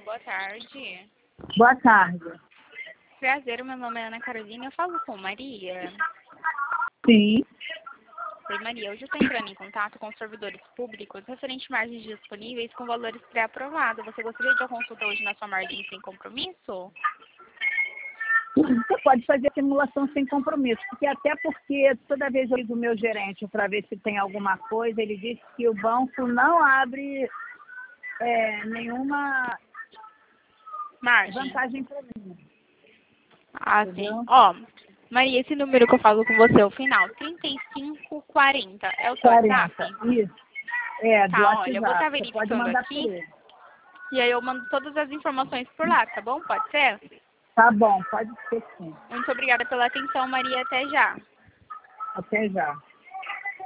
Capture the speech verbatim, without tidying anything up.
boa tarde. Boa tarde. Prazer, meu nome é Ana Carolina, eu falo com Maria. Sim. Oi, Maria, hoje eu estou entrando em contato com os servidores públicos referente a margens disponíveis com valores pré-aprovados. Você gostaria de uma consulta hoje na sua margem sem compromisso? Você pode fazer a simulação sem compromisso, porque até porque toda vez eu ligo o meu gerente para ver se tem alguma coisa, ele disse que o banco não abre é, nenhuma Margem. vantagem para mim. Ah, Entendeu? sim. Ó, Maria, esse número que eu falo com você, o final, trinta e cinco quarenta, é o seu quarenta. WhatsApp? Isso. É, do Tá, WhatsApp. olha, eu vou estar Você pode verificando mandar por aqui ele. e aí eu mando todas as informações por lá, tá bom? Pode ser? Tá bom, pode ser sim. Muito obrigada pela atenção, Maria. Até já. Até já.